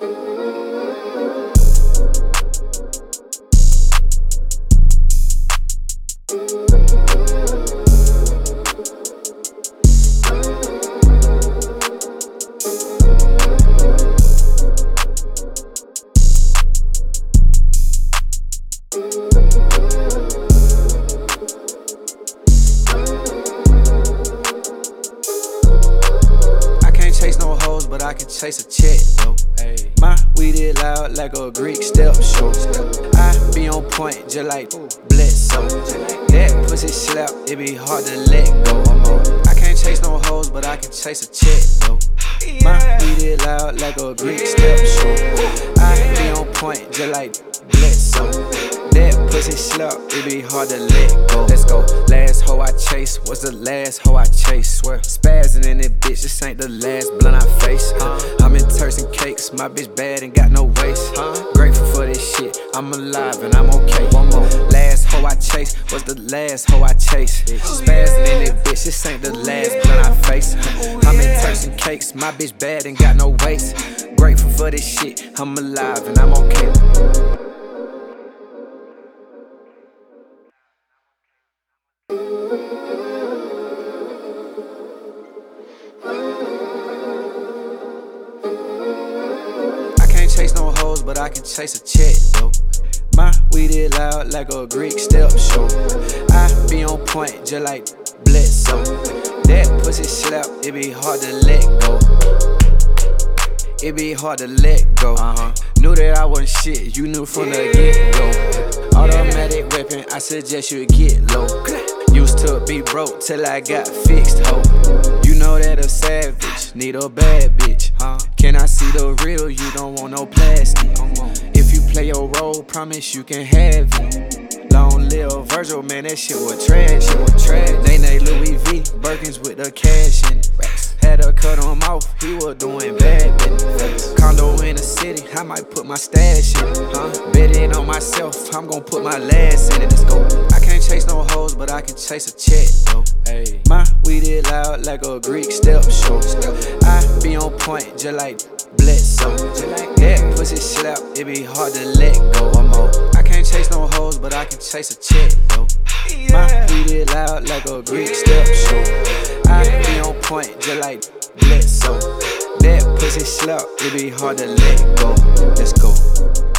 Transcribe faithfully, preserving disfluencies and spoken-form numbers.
But I can chase a check, though. Hey. My weed is loud like a Greek step show. I be on point just like Bledsoe. That pussy slap, it be hard to let go. I can't chase no hoes, but I can chase a check, though. My weed is loud like a Greek step show. I be on point just like Bledsoe. That pussy slap, it be hard to let go. Let's go. Last hoe I chase was the last hoe I chase. Swear, spazzing in it, bitch. This ain't the last blunt I face. Huh? I'm in Turks and Cakes. My bitch bad and got no waist. Huh? Grateful for this shit. I'm alive and I'm okay. One more. Last hoe I chase was the last hoe I chase. Spazzing in it, bitch. This ain't the last blunt I face. I'm in Turks and Cakes. My bitch bad and got no waist. Grateful for this shit. I'm alive and I'm okay. Chase no hoes, but I can chase a check, though. My weed is loud like a Greek step show. I be on point just like Bledsoe. That pussy slap, it be hard to let go. It be hard to let go. Uh-huh. Knew that I wasn't shit, you knew from the get-go. Automatic weapon, I suggest you get low. Used to be broke till I got fixed, ho. You know that a savage need a bad bitch, huh? Can I see the real? You don't want no plastic. If you play your role, promise you can have it. Long live Virgil, man, that shit was trash. Shit was trash. They named Louis V, Birkins with the cash in it. Had to cut him off, he was doing bad business. Condo in the city, I might put my stash in it, huh? Betting on myself, I'm gon' put my last in it. Let's go. I can't chase no hoes, but I can chase a check, though. Hey. My weed is loud like a Greek step show. I be on point just like Bledsoe. That pussy slap, it be hard to let go. One more. I can't chase no hoes, but I can chase a check, though. My weed is loud like a Greek step show. I be on point just like Bledsoe. That pussy slap, it be hard to let go. Let's go.